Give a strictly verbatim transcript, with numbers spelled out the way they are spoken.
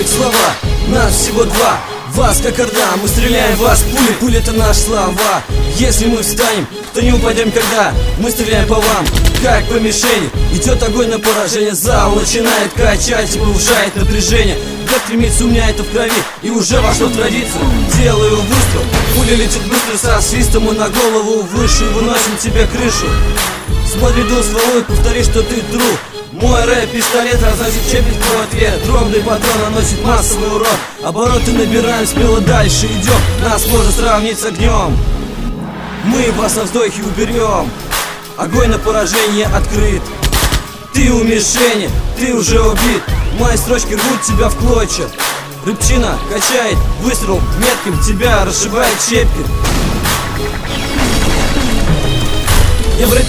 слова, нас всего два. Вас как орда, мы стреляем в вас пули, пули это наши слова. Если мы встанем, то не упадем когда. Мы стреляем по вам, как по мишени. Идет огонь на поражение, зал начинает качать и повышает напряжение. Как стремится, у меня это в крови и уже вошло в традицию. Делаю выстрел, пуля летит быстро со свистом, мы на голову выше выносим тебе крышу. Смотри дул стволой, повтори, что ты true. Мой рэп-пистолет разносит чепик в ответ. Дробный патрон наносит массовый урон. Обороты набираем, смело дальше идем. Нас можно сравнить с огнем. Мы вас на вздохе уберем. Огонь на поражение открыт. Ты у мишени, ты уже убит. Мои строчки рвут тебя в клочья. Рыбчина качает, выстрел метким тебя расшибает щепки. Я в рэпе